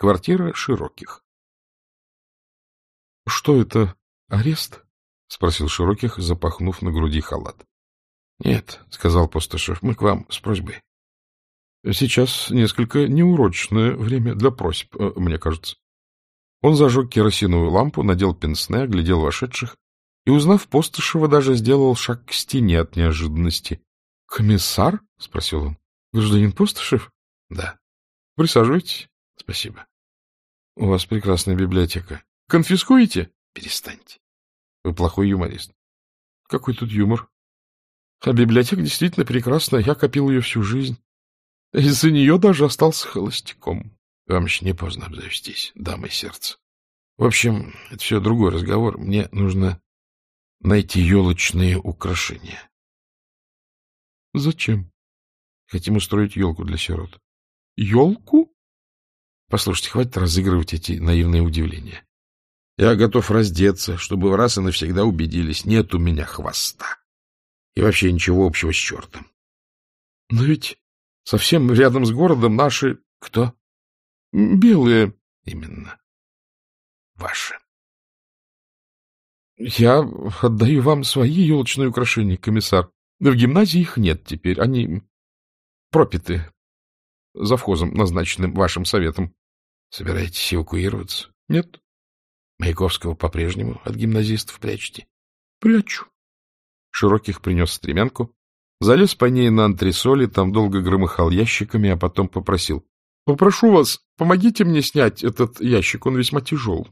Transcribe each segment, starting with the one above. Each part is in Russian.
Квартира Широких. — Что это, арест? — спросил Широких, запахнув на груди халат. — Нет, — сказал Постышев, — мы к вам с просьбой. — Сейчас несколько неурочное время для просьб, мне кажется. Он зажег керосиновую лампу, надел пенсне, оглядел вошедших и, узнав Постышева, даже сделал шаг к стене от неожиданности. — Комиссар? — спросил он. — Гражданин Постышев? — Да. — Присаживайтесь. — Спасибо. — У вас прекрасная библиотека. — Конфискуете? — Перестаньте. Вы плохой юморист. — Какой тут юмор? А библиотека действительно прекрасная. Я копил ее всю жизнь. Из-за нее даже остался холостяком. Вам еще не поздно обзавестись, дамой сердца. В общем, это все другой разговор. Мне нужно найти елочные украшения. — Зачем? — Хотим устроить елку для сирот. — Елку? Послушайте, хватит разыгрывать эти наивные удивления. Я готов раздеться, чтобы вы раз и навсегда убедились, нет у меня хвоста. И вообще ничего общего с чертом. Но ведь совсем рядом с городом наши... Кто? Белые. Именно. Ваши. Я отдаю вам свои елочные украшения, комиссар. В гимназии их нет теперь. Они пропиты завхозом, назначенным вашим советом. Собираетесь эвакуироваться? Нет. Маяковского по-прежнему от гимназистов прячете? Прячу. Широких принес стремянку, залез по ней на антресоли, там долго громыхал ящиками, а потом попросил. — Попрошу вас, помогите мне снять этот ящик, он весьма тяжел.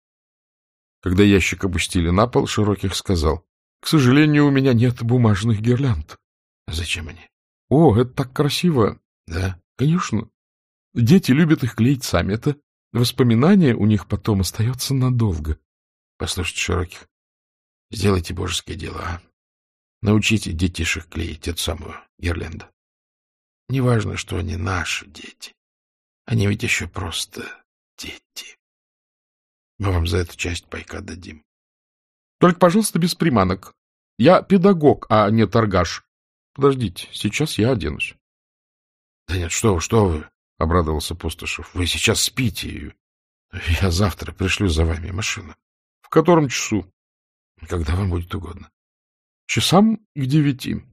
Когда ящик опустили на пол, Широких сказал. — К сожалению, у меня нет бумажных гирлянд. — Зачем они? — О, это так красиво. — Да, конечно. Дети любят их клеить сами. Это воспоминание у них потом остается надолго. — Послушайте, Широких, сделайте божеское дело, а? Научите детишек клеить эту самую гирлянду. Неважно, что они наши дети. Они ведь еще просто дети. Мы вам за это часть пайка дадим. Только, пожалуйста, без приманок. Я педагог, а не торгаш. Подождите, сейчас я оденусь. — Да нет, что вы, — обрадовался Постышев. — Вы сейчас спите. Я завтра пришлю за вами машину. — В котором часу? — Когда вам будет угодно. — Часам к 9.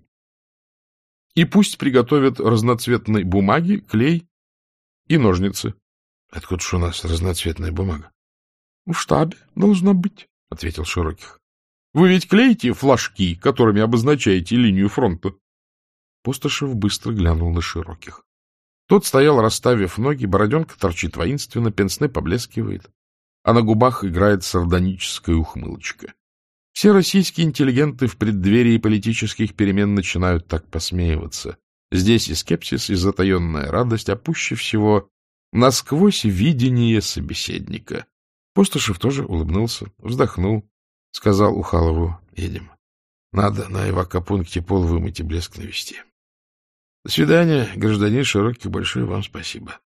И пусть приготовят разноцветной бумаги, клей и ножницы. — Откуда же у нас разноцветная бумага? — В штабе должна быть, — ответил Широких. — Вы ведь клеите флажки, которыми обозначаете линию фронта? Постышев быстро глянул на Широких. Тот стоял, расставив ноги, бороденка торчит воинственно, пенсне поблескивает, а на губах играет сардоническая ухмылочка. Все российские интеллигенты в преддверии политических перемен начинают так посмеиваться. Здесь и скепсис, и затаенная радость, а пуще всего насквозь видение собеседника. Постышев тоже улыбнулся, вздохнул, сказал Ухалову: — Едем. Надо на эвакопункте пол вымыть и блеск навести. До свидания, гражданин Широких, большое вам спасибо.